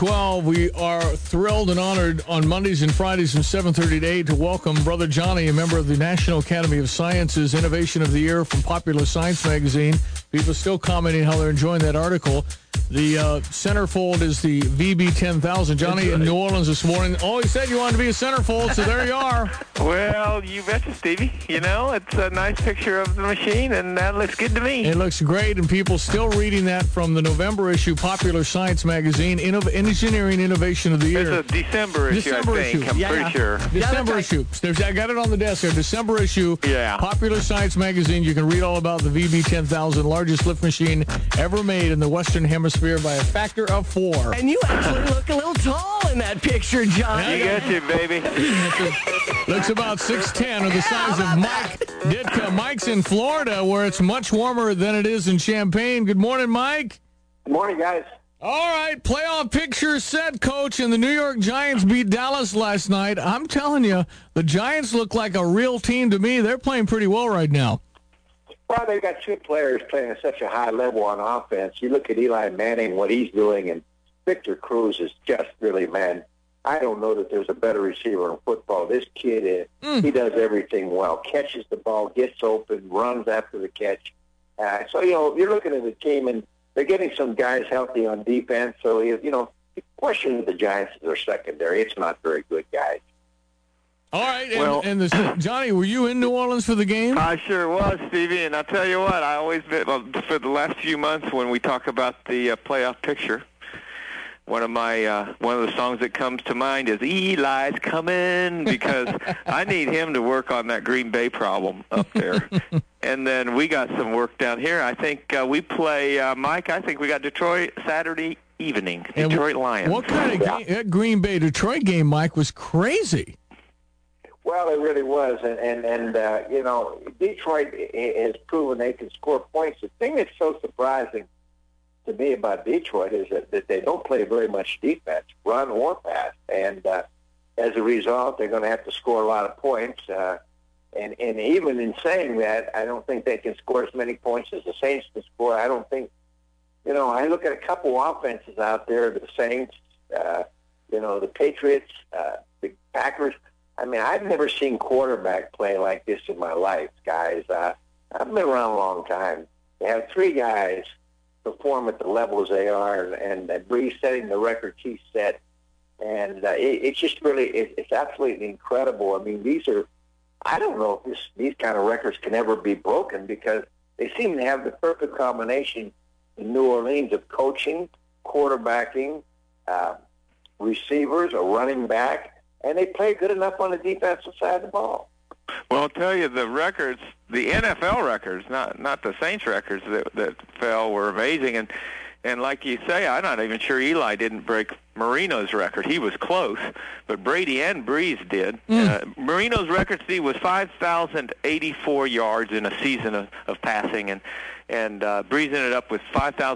12. We are thrilled and honored on Mondays and Fridays from 7:30 to 8 to welcome Brother Johnny, a member of the National Academy of Sciences Innovation of the Year from Popular Science magazine. People still commenting how they're enjoying that article. The centerfold is the VB10,000. Johnny in New Orleans this morning. Oh, he said you wanted to be a centerfold, so there you are. Well, you betcha, Stevie. You know, it's a nice picture of the machine, and that looks good to me. It looks great, and people still reading that from the November issue, Popular Science magazine, Engineering Innovation of the Year. It's a December issue, I think. I'm pretty sure. December issue. I got it on the desk there. December issue, Popular Science magazine. You can read all about the VB10,000, largest lift machine ever made in the Western Hemisphere by a factor of 4. And you actually look a little tall in that picture, John. You got you, baby. Looks about 6'10", or the size of Mike Ditka. Mike's in Florida, where it's much warmer than it is in Champaign. Good morning, Mike. Good morning, guys. All right, playoff picture set, Coach, and the New York Giants beat Dallas last night. I'm telling you, the Giants look like a real team to me. They're playing pretty well right now. Well, they've got two players playing at such a high level on offense. You look at Eli Manning, what he's doing, and Victor Cruz is just really, man, I don't know that there's a better receiver in football. This kid, he does everything well. Catches the ball, gets open, runs after the catch. So, you're looking at the team, and they're getting some guys healthy on defense. So, the question of the Giants is their secondary. It's not very good, guys. All right, Johnny, were you in New Orleans for the game? I sure was, Stevie, and I'll tell you what, I always been, for the last few months when we talk about the playoff picture, one of the songs that comes to mind is Eli's Coming, because I need him to work on that Green Bay problem up there. And then we got some work down here. I think we play, Mike, I think we got Detroit Saturday evening, Detroit Lions. What kind of game? That Green Bay-Detroit game, Mike, was crazy. Well, it really was, and Detroit has proven they can score points. The thing that's so surprising to me about Detroit is that they don't play very much defense, run or pass, and as a result, they're going to have to score a lot of points. And even in saying that, I don't think they can score as many points as the Saints can score. I don't think, I look at a couple offenses out there, the Saints, the Patriots, the Packers. I mean, I've never seen quarterback play like this in my life, guys. I've been around a long time. They have three guys perform at the level as they are, and Brees setting the record he set. And it's just really, it's absolutely incredible. I mean, I don't know if these kind of records can ever be broken, because they seem to have the perfect combination in New Orleans of coaching, quarterbacking, receivers, a running back, and they play good enough on the defensive side of the ball. Well, I'll tell you, the records, the NFL records, not the Saints records that fell, were amazing. And like you say, I'm not even sure Eli didn't break Marino's record. He was close, but Brady and Brees did. Marino's record, Steve, was 5,084 yards in a season of passing, and Brees ended up with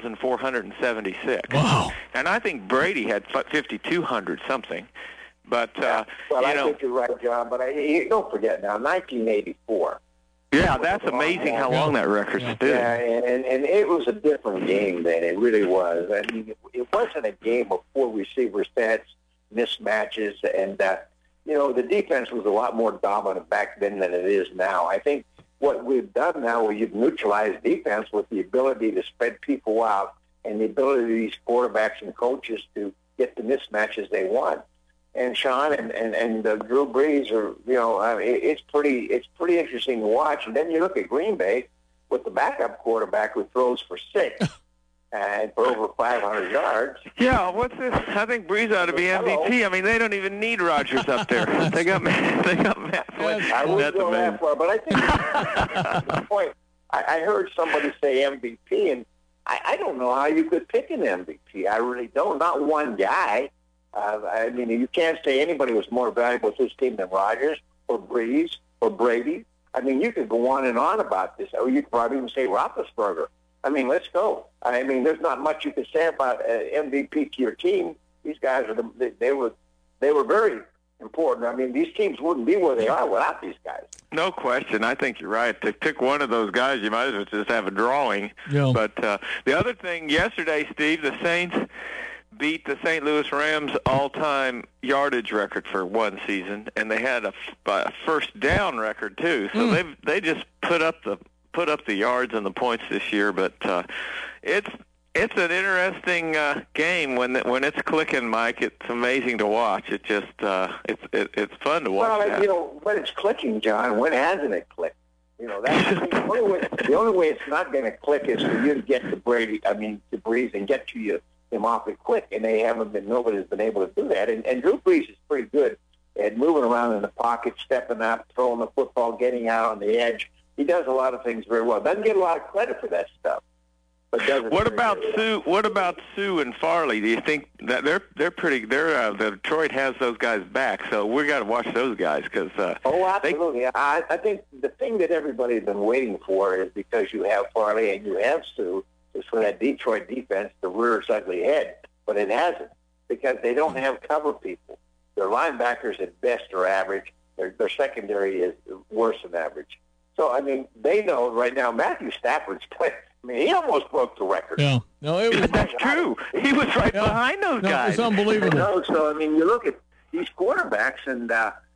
5,476. Wow. And I think Brady had 5,200 something. But, I think you're right, John, but don't forget now, 1984. Yeah, that's amazing how long that record stood. Yeah, and it was a different game then. It really was. I mean, it wasn't a game of four receiver sets, mismatches, and, the defense was a lot more dominant back then than it is now. I think what we've done now, we've neutralized defense with the ability to spread people out and the ability of these quarterbacks and coaches to get the mismatches they want. And Sean and Drew Brees are, it's pretty interesting to watch. And then you look at Green Bay with the backup quarterback who throws for 6 and for over 500 yards. Yeah, what's this? I think Brees ought to be MVP. I mean, they don't even need Rodgers up there. They got Matt Flynn. I wouldn't go that far, but I think the point. I heard somebody say MVP, and I don't know how you could pick an MVP. I really don't. Not one guy. I mean, you can't say anybody was more valuable to his team than Rodgers or Brees or Brady. I mean, you could go on and on about this. Or you could probably even say Roethlisberger. I mean, let's go. I mean, there's not much you can say about MVP to your team. These guys they were very important. I mean, these teams wouldn't be where they are without these guys. No question. I think you're right. To pick one of those guys, you might as well just have a drawing. Yeah. But the other thing yesterday, Steve, the Saints beat the St. Louis Rams all-time yardage record for one season, and they had a first down record too. So they just put up the yards and the points this year. But it's an interesting game when it's clicking, Mike. It's amazing to watch. It just it's fun to watch. Well, when it's clicking, John, when hasn't it clicked? That's the only way it's not going to click is for you to get to Brees and get to him awfully quick, and nobody's been able to do that. And Drew Brees is pretty good at moving around in the pocket, stepping up, throwing the football, getting out on the edge. He does a lot of things very well. Doesn't get a lot of credit for that stuff. But does it What about Sue? What about Sue and Farley? Do you think that they're pretty? The Detroit has those guys back, so we got to watch those guys because. Absolutely. I think the thing that everybody's been waiting for is because you have Farley and you have Sue, is for that Detroit defense to rear its ugly head, but it hasn't because they don't have cover people. Their linebackers at best are average. Their secondary is worse than average. So they know right now Matthew Stafford's playing. He almost broke the record. Yeah, no, that's true. He was right behind those guys. It's unbelievable. So you look at these quarterbacks, and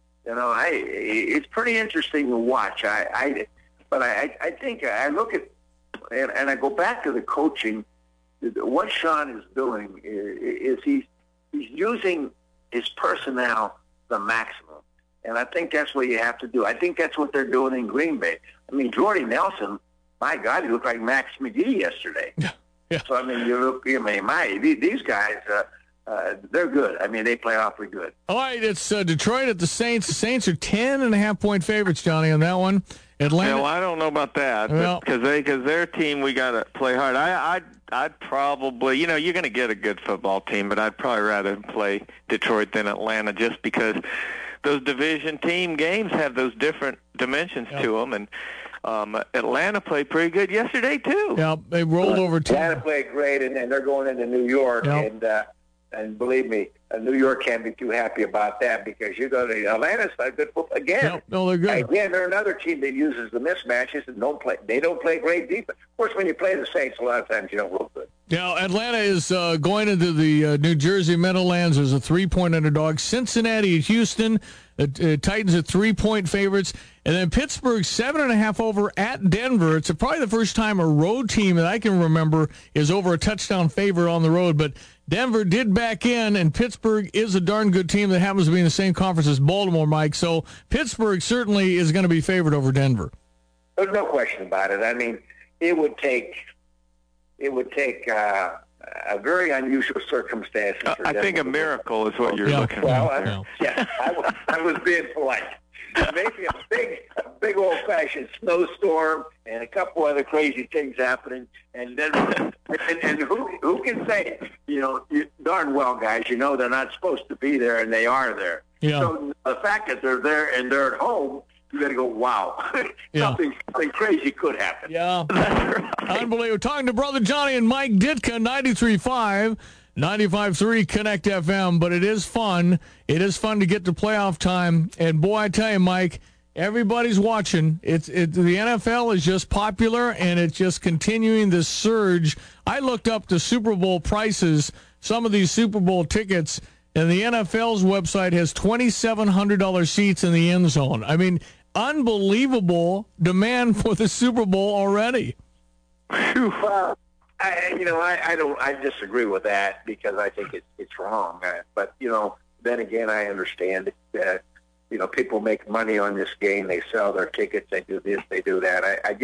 it's pretty interesting to watch. I think I look at and I go back to the coaching. What Sean is doing is he's using his personnel the maximum, and I think that's what you have to do. I think that's what they're doing in Green Bay. Jordy Nelson. My God, he looked like Max McGee yesterday. Yeah. So, these guys, they're good. They play awfully good. All right, it's Detroit at the Saints. The Saints are 10.5-point favorites, Johnny, on that one. Atlanta. Well, I don't know about that, because their team, we got to play hard. I'd probably, you're going to get a good football team, but I'd probably rather play Detroit than Atlanta just because those division team games have those different dimensions to them, and Atlanta played pretty good yesterday too. Yeah, they rolled over 10. Atlanta played great, and they're going into New York, and believe me, New York can't be too happy about that because you go to Atlanta's a good football again. Yep. No, they're good. Again, they're another team that uses the mismatches and they don't play great defense. Of course, when you play the Saints, a lot of times you don't look good. Now, Atlanta is going into the New Jersey Meadowlands as a 3-point underdog. Cincinnati at Houston. Titans are 3-point favorites. And then Pittsburgh, 7.5 over at Denver. It's probably the first time a road team that I can remember is over a touchdown favorite on the road. But Denver did back in, and Pittsburgh is a darn good team that happens to be in the same conference as Baltimore, Mike. So Pittsburgh certainly is going to be favored over Denver. There's no question about it. It would take a very unusual circumstance. I think a miracle is what you're looking for. Well, I was being polite. Maybe a big old-fashioned snowstorm and a couple other crazy things happening, and then and who can say? Darn well, guys. They're not supposed to be there, and they are there. Yeah. So the fact that they're there and they're at home, you got to go, wow, something crazy could happen. Yeah, unbelievable. Talking to Brother Johnny and Mike Ditka, 93.5. 95.3 Connect FM, but it is fun. It is fun to get to playoff time. And, boy, I tell you, Mike, everybody's watching. The NFL is just popular, and it's just continuing this surge. I looked up the Super Bowl prices, some of these Super Bowl tickets, and the NFL's website has $2,700 seats in the end zone. Unbelievable demand for the Super Bowl already. Well, I disagree with that because I think it's wrong. But then again, I understand that people make money on this game. They sell their tickets. They do this. They do that.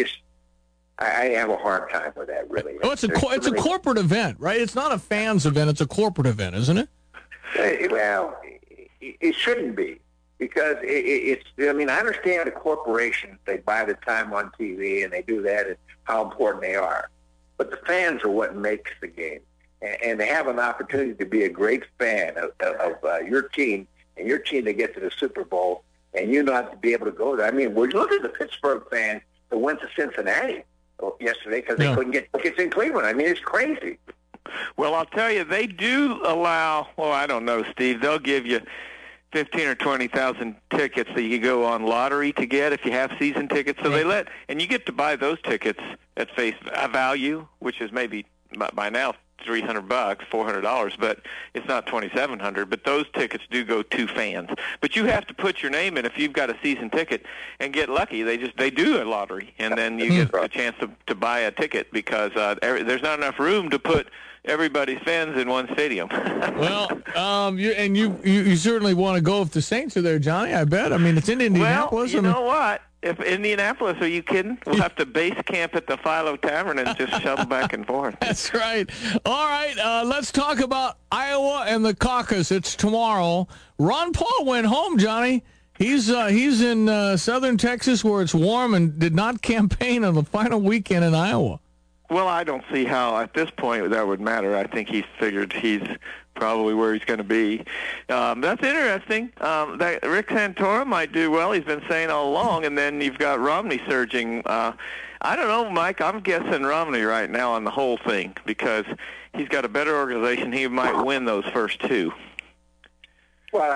I have a hard time with that. Really. Oh, it's a corporate event, right? It's not a fans event. It's a corporate event, isn't it? Well, it shouldn't be because it's. I understand the corporations. They buy the time on TV and they do that and how important they are. But the fans are what makes the game. And to have an opportunity to be a great fan of your team and your team to get to the Super Bowl and you not to be able to go there. We're looking at the Pittsburgh fans that went to Cincinnati yesterday because they couldn't get tickets in Cleveland. It's crazy. Well, I'll tell you, they do allow, I don't know, Steve, they'll give you 15 or 20,000 tickets that you go on lottery to get if you have season tickets. So and you get to buy those tickets at face value, which is maybe by now $300, $400, but it's not $2,700. But those tickets do go to fans. But you have to put your name in if you've got a season ticket and get lucky. They do a lottery, and then you get a chance to buy a ticket because there's not enough room to put everybody's fans in one stadium. Well, you certainly want to go if the Saints are there, Johnny. I bet. I mean, it's in Indianapolis. Well, you know what? If Indianapolis, are you kidding? We'll have to base camp at the Philo Tavern and just shuttle back and forth. That's right. All right, let's talk about Iowa and the caucus. It's tomorrow. Ron Paul went home, Johnny. He's in southern Texas where it's warm and did not campaign on the final weekend in Iowa. Well, I don't see how at this point that would matter. I think he's figured he's probably where he's going to be. That's interesting. That Rick Santorum might do well. He's been saying all along, and then you've got Romney surging. I don't know, Mike. I'm guessing Romney right now on the whole thing because he's got a better organization. He might win those first two. Well,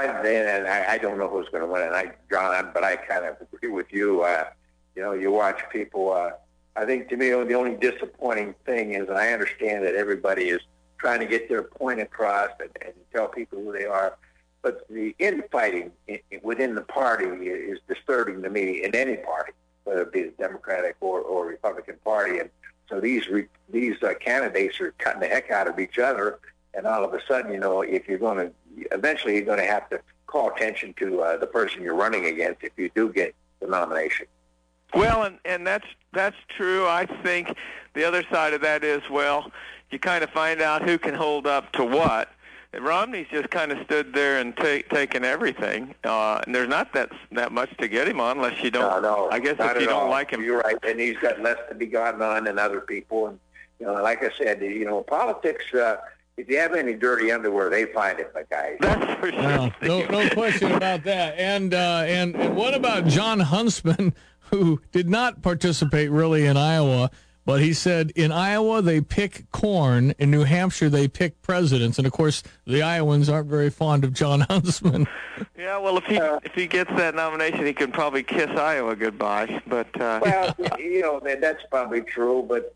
I don't know who's going to win it, John, but I kind of agree with you. You watch people. I think to me the only disappointing thing is, and I understand that everybody is trying to get their point across and tell people who they are, but the infighting within the party is disturbing to me in any party, whether it be the Democratic or Republican Party. And so these candidates are cutting the heck out of each other, and all of a sudden, if you're going to eventually you're going to have to call attention to the person you're running against if you do get the nomination. Well, and that's true. I think the other side of that is, well, you kind of find out who can hold up to what. And Romney's just kind of stood there and taken everything. And there's not that much to get him on unless you don't. No, I guess if you don't like him. You're right, and he's got less to be gotten on than other people. And like I said, politics. If you have any dirty underwear, they find it, my guys. That's for sure. No question about that. And what about John Huntsman, who did not participate really in Iowa, but he said in Iowa they pick corn, in New Hampshire they pick presidents, and of course the Iowans aren't very fond of John Huntsman. Yeah, well, if he gets that nomination, he can probably kiss Iowa goodbye. But well, that's probably true. But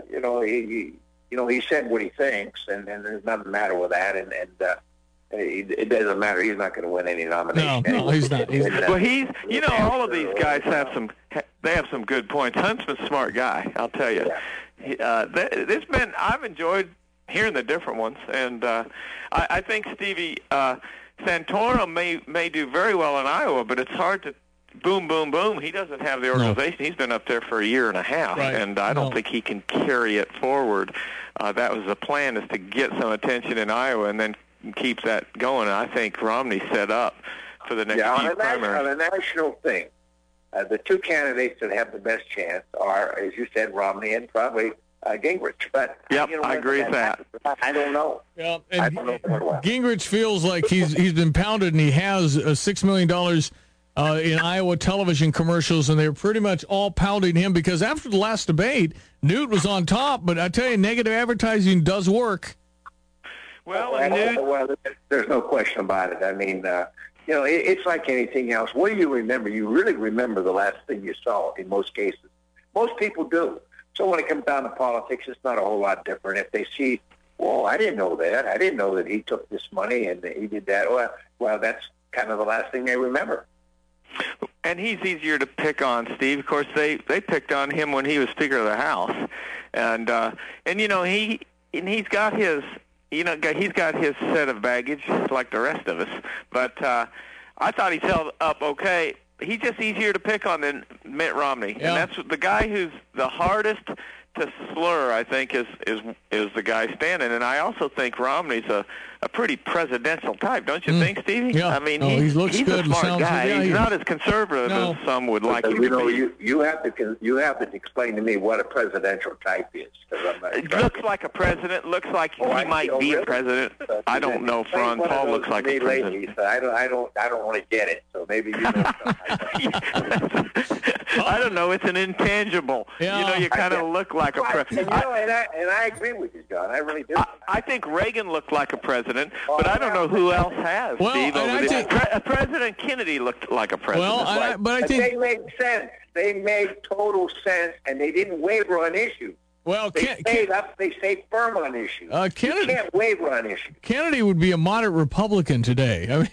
he said what he thinks, and there's nothing the matter with that. And it doesn't matter. He's not going to win any nomination. No, he's not. Well, all of these guys have some good points. Huntsman's a smart guy, I'll tell you. Yeah. I've enjoyed hearing the different ones, and I think Stevie Santorum may do very well in Iowa, but it's hard to boom, boom, boom. He doesn't have the organization. No. He's been up there for a year and a half, and I don't think he can carry it forward. That was the plan, is to get some attention in Iowa and then keep that going. And I think Romney's set up for the next few primaries. On a national thing, the two candidates that have the best chance are, as you said, Romney and probably Gingrich. But I agree with that. I don't know. Yeah, and Gingrich feels like he's been pounded, and he has $6 million in Iowa television commercials, and they're pretty much all pounding him because after the last debate, Newt was on top. But I tell you, negative advertising does work. Well, there's no question about it. I mean, it's like anything else. What do you remember? You really remember the last thing you saw in most cases. Most people do. So when it comes down to politics, it's not a whole lot different. If they see, well, I didn't know that. I didn't know that he took this money and he did that. Well, that's kind of the last thing they remember. And he's easier to pick on, Steve. Of course, they picked on him when he was Speaker of the House, and he's got his. He's got his set of baggage like the rest of us. But I thought he's held up okay. He's just easier to pick on than Mitt Romney. Yeah. And that's the guy who's the hardest to slur, I think, is the guy standing. And I also think Romney's a pretty presidential type, don't you think, Stevie? Yeah. I mean, he looks he's good. A smart guy. He's not as conservative as some would like him to be. You have to explain to me what a presidential type is. Looks like a president. Looks like he might be a president. I don't know if Ron Paul looks like a president. I don't want to get it. So maybe you know. I don't know. It's an intangible. Yeah. You kind of look like a president. And I agree with you, John. I really do. I think Reagan looked like a president, but I don't know who else has, Steve. President Kennedy looked like a president. Well, but I think they made sense. They made total sense, and they didn't waver on issues. Well, They stay firm on issues. Kennedy, you can't waver on issues. Kennedy would be a moderate Republican today. I mean,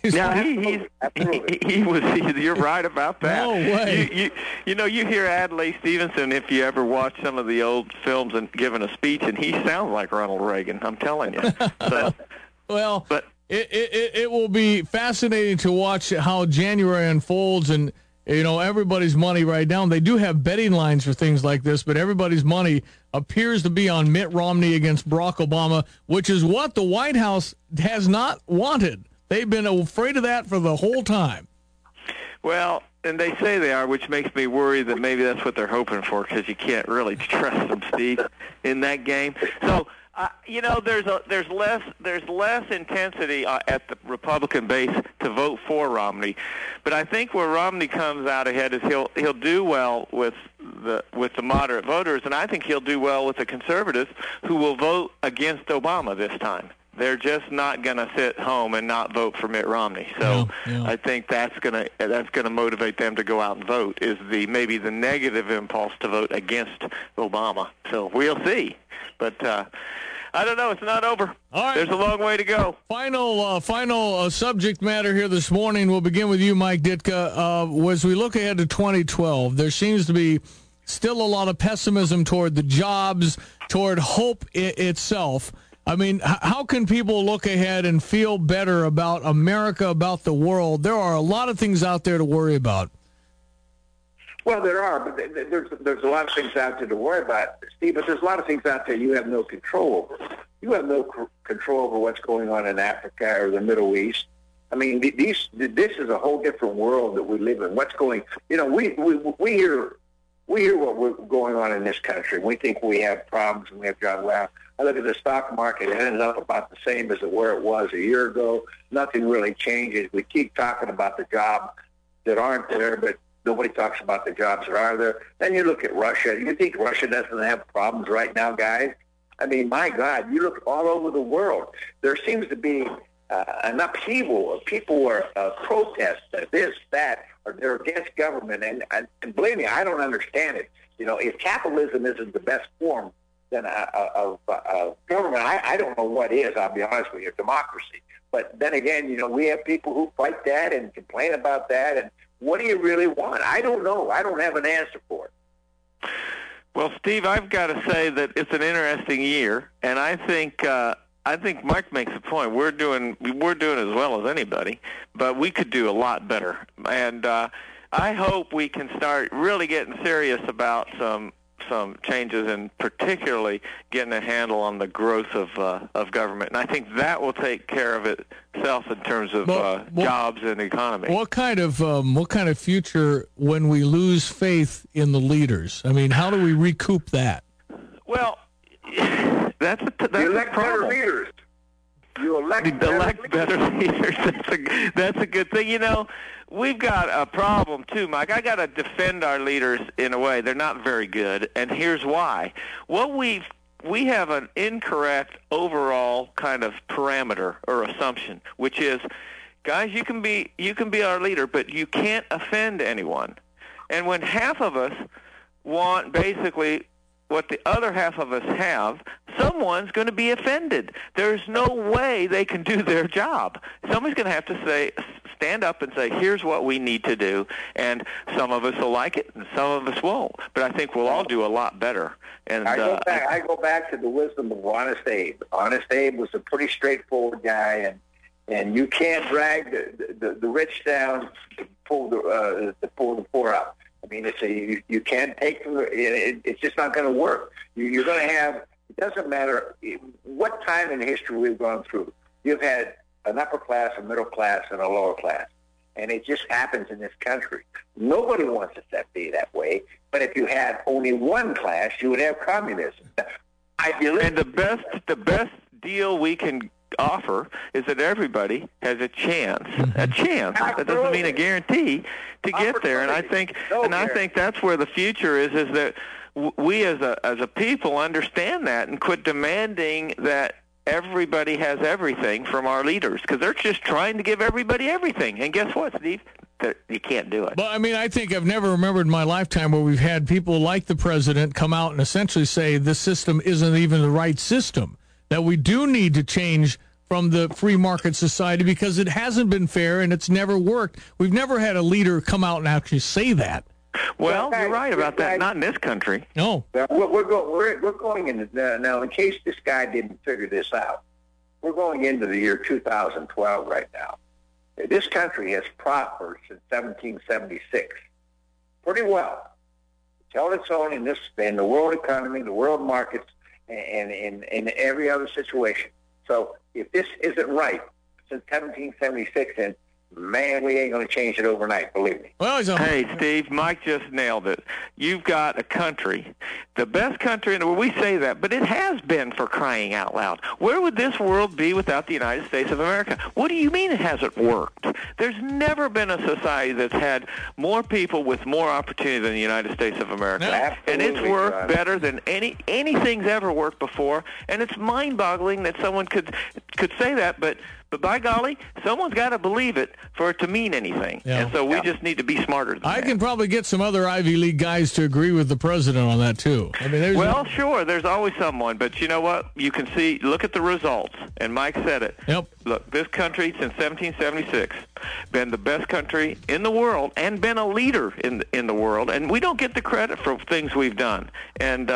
You're right about that. No way. You hear Adlai Stevenson if you ever watch some of the old films and giving a speech, and he sounds like Ronald Reagan. I'm telling you. So, well, but it will be fascinating to watch how January unfolds, and everybody's money right now. They do have betting lines for things like this, but everybody's money appears to be on Mitt Romney against Barack Obama, which is what the White House has not wanted. They've been afraid of that for the whole time. Well, and they say they are, which makes me worry that maybe that's what they're hoping for, because you can't really trust them, Steve, in that game. So, there's less intensity at the Republican base to vote for Romney, but I think where Romney comes out ahead is he'll do well with the moderate voters, and I think he'll do well with the conservatives who will vote against Obama this time. They're just not going to sit home and not vote for Mitt Romney. So I think that's going to motivate them to go out and vote. Is maybe the negative impulse to vote against Obama. So we'll see, but. I don't know. It's not over. All right. There's a long way to go. Final subject matter here this morning. We'll begin with you, Mike Ditka. As we look ahead to 2012, there seems to be still a lot of pessimism toward the jobs, toward hope itself. I mean, how can people look ahead and feel better about America, about the world? There are a lot of things out there to worry about. Well, there are, but there's a lot of things out there to worry about, Steve, but there's a lot of things out there you have no control over. You have no control over what's going on in Africa or the Middle East. I mean, this is a whole different world that we live in. What's going, we hear what we're going on in this country. We think we have problems and we have jobs. Well, I look at the stock market, it ended up about the same as where it was a year ago. Nothing really changes. We keep talking about the jobs that aren't there, but nobody talks about the jobs that are there. Then you look at Russia. You think Russia doesn't have problems right now, guys? I mean, my God, you look all over the world. There seems to be an upheaval of people who are protest, this, that, or they're against government. And believe me, I don't understand it. If capitalism isn't the best form then of government, I don't know what is, I'll be honest with you, democracy. But then again, we have people who fight that and complain about that, and what do you really want? I don't know. I don't have an answer for it. Well, Steve, I've got to say that it's an interesting year, and I think Mike makes a point. We're doing as well as anybody, but we could do a lot better. And I hope we can start really getting serious about some changes, and particularly getting a handle on the growth of government. And I think that will take care of itself in terms of jobs and economy. What kind of future when we lose faith in the leaders? I mean, how do we recoup that? Well, that's a elect better leaders. You elect better leaders. That's a good thing. We've got a problem, too, Mike. I got to defend our leaders in a way. They're not very good, and here's why. We have an incorrect overall kind of parameter or assumption, which is, guys, you can be our leader, but you can't offend anyone. And when half of us want basically what the other half of us have, someone's going to be offended. There's no way they can do their job. Somebody's going to have to stand up and say, here's what we need to do, and some of us will like it and some of us won't. But I think we'll all do a lot better. And I go back to the wisdom of Honest Abe. Honest Abe was a pretty straightforward guy, and you can't drag the rich down to pull the poor up. I mean, you can't take from it's just not going to work. You're going to have, it doesn't matter what time in history we've gone through. You've had an upper class, a middle class, and a lower class. And it just happens in this country. Nobody wants it to be that way. But if you had only one class, you would have communism. And the best deal we can offer is that everybody has a chance. A chance. That doesn't mean a guarantee to get there. And I think that's where the future is that we as a people understand that and quit demanding that everybody has everything from our leaders, because they're just trying to give everybody everything. And guess what, Steve? you can't do it. But, I mean, I think I've never remembered in my lifetime where we've had people like the president come out and essentially say this system isn't even the right system, that we do need to change from the free market society because it hasn't been fair and it's never worked. We've never had a leader come out and actually say that. Well, you're right about that. Not in this country. No. We're going into now. In case this guy didn't figure this out, we're going into the year 2012 right now. This country has prospered since 1776, pretty well. It's held its own in the world economy, the world markets, and in every other situation. So if this isn't right since 1776, then man, we ain't going to change it overnight, believe me. Well, hey, Steve, Mike just nailed it. You've got a country, the best country in the world. We say that, but it has been, for crying out loud. Where would this world be without the United States of America? What do you mean it hasn't worked? There's never been a society that's had more people with more opportunity than the United States of America. No, and it's worked better than anything's ever worked before. And it's mind-boggling that someone could say that, but by golly, someone's got to believe it for it to mean anything. Yeah. And so we just need to be smarter than that. I can probably get some other Ivy League guys to agree with the president on that, too. I mean, sure, there's always someone. But you know what? You can see, look at the results. And Mike said it. Yep. Look, this country, since 1776, been the best country in the world and been a leader in the world. And we don't get the credit for things we've done. And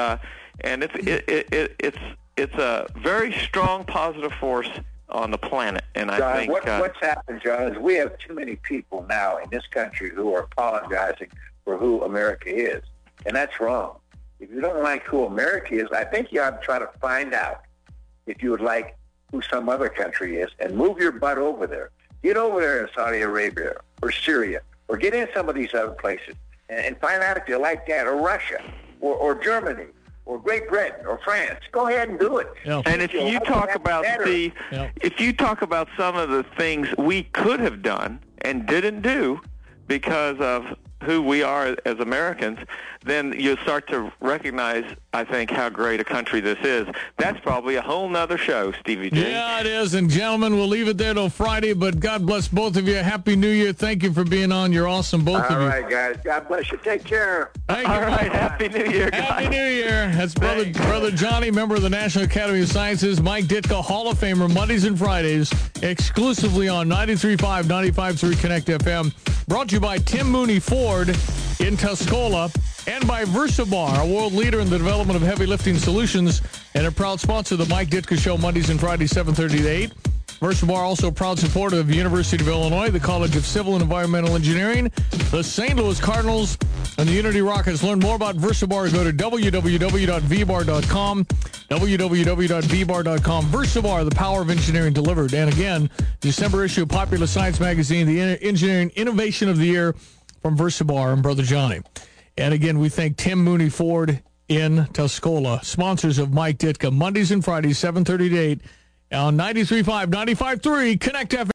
it's a very strong positive force on the planet, and John, I think what's happened, John, is we have too many people now in this country who are apologizing for who America is, and that's wrong. If you don't like who America is, I think you ought to try to find out if you would like who some other country is, and move your butt over there. Get over there in Saudi Arabia or Syria, or get in some of these other places, and find out if you like that, or Russia, or Germany, or Great Britain, or France. Go ahead and do it. Yeah. And if you talk about, Steve, if you talk about some of the things we could have done and didn't do because of who we are as Americans, then you'll start to recognize, I think, how great a country this is. That's probably a whole nother show, Stevie G. Yeah, it is. And, gentlemen, we'll leave it there till Friday, but God bless both of you. Happy New Year. Thank you for being on. You're awesome, both of you. All right, guys. God bless you. Take care. Thank you. All right, Happy New Year, guys. Happy New Year. That's Brother Johnny, member of the National Academy of Sciences. Mike Ditka, Hall of Famer, Mondays and Fridays, exclusively on 93.5, 95.3 Connect FM. Brought to you by Tim Mooney Ford in Tuscola, and by VersaBar, a world leader in the development of heavy lifting solutions, and a proud sponsor of the Mike Ditka Show, Mondays and Fridays, 7:30 to 8. VersaBar also a proud supporter of the University of Illinois, the College of Civil and Environmental Engineering, the St. Louis Cardinals, and the Unity Rockets. Learn more about VersaBar. Go to www.vbar.com, www.vbar.com. VersaBar, the power of engineering delivered. And again, December issue of Popular Science Magazine, the Engineering Innovation of the Year from VersaBar and Brother Johnny. And again, we thank Tim Mooney Ford in Tuscola, sponsors of Mike Ditka, Mondays and Fridays, 7:30 to 8, on 93.5, 95.3 Connect FM.